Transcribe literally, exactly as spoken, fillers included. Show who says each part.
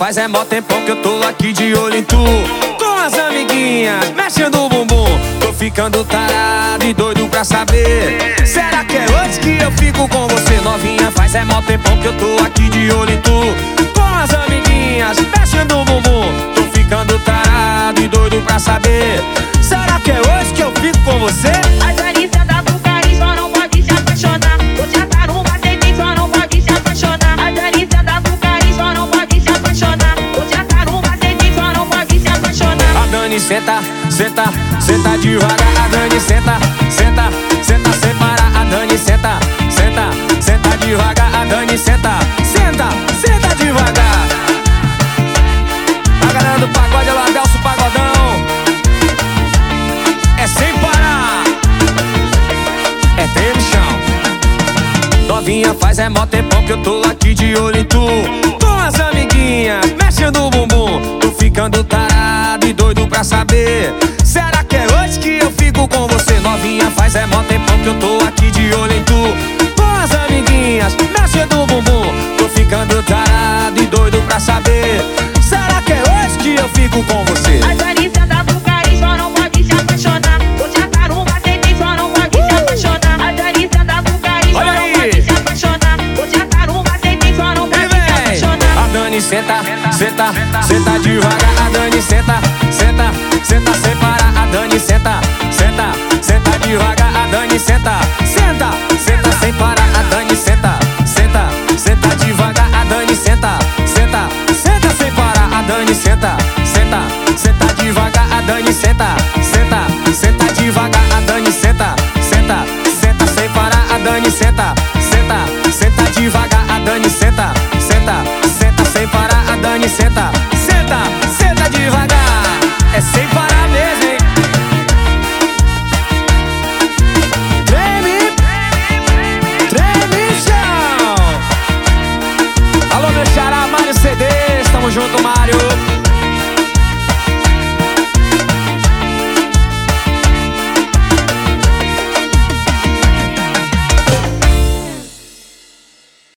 Speaker 1: faz é mó tempão que eu tô aqui de olho em tu. Com as amiguinhas, mexendo o bumbum. Tô ficando tarado e doido pra saber. Será que é hoje que eu fico com você? Novinha, faz é mó tempão que eu tô aqui de olho em tu. Com as amiguinhas, mexendo o bumbum. Tô ficando tarado e doido pra saber. Será que é hoje que eu fico com você?
Speaker 2: A Danissa dá pro carinho, só não pode se apaixonar. Vou te atar um macete, só não pode se apaixonar. A Danissa dá pro carinho, só não pode se apaixonar. Vou te atar um macete, só não pode se apaixonar.
Speaker 1: A Dani senta, senta, senta devagar. A Dani senta, senta, senta sem parar. A Dani senta, senta, senta devagar. A Dani senta, senta, senta devagar. A galera do pagode, ela adelça o pagodão. É sem parar, é ter no chão. Novinha, faz é mó tempão que eu tô aqui de olho em tu. Com as amiguinhas, mexendo o bumbum. Tô ficando tarado e doido pra saber. Será que é hoje que eu fico com você? Novinha, faz é mó tempão que eu tô aqui de olho em tu. Com as amiguinhas, mexendo o bumbum. Tô ficando tarado e doido pra saber. Será que é hoje que eu fico com você?
Speaker 2: A Danissa dá pro carinho, só não pode se apaixonar. Vou te atar um macete, só não pode se apaixonar. A Danissa dá pro carinho, só não pode se apaixonar. Vou te atar um macete, só não pode se apaixonar.
Speaker 1: A Dani senta, senta, senta devagar. A Dani senta, senta, senta sem parar. A Dani senta, senta, senta devagar. A Dani senta, senta, senta sem parar. A Dani senta, senta, senta devagar. A Dani senta, senta, senta sem parar. A Dani senta, senta, senta devagar. A Dani senta, senta, senta devagar. A Dani senta, senta, senta sem parar. A Dani senta, senta, senta devagar. A Dani senta, senta, senta sem parar. A Dani senta.